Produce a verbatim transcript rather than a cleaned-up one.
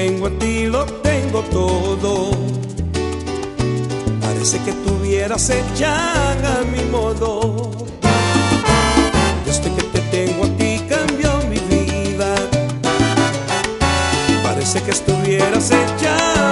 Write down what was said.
tengo a ti, lo tengo todo. Parece que tuvieras hecha a mi modo. Desde que te tengo a ti cambió mi vida. Parece que estuvieras hecha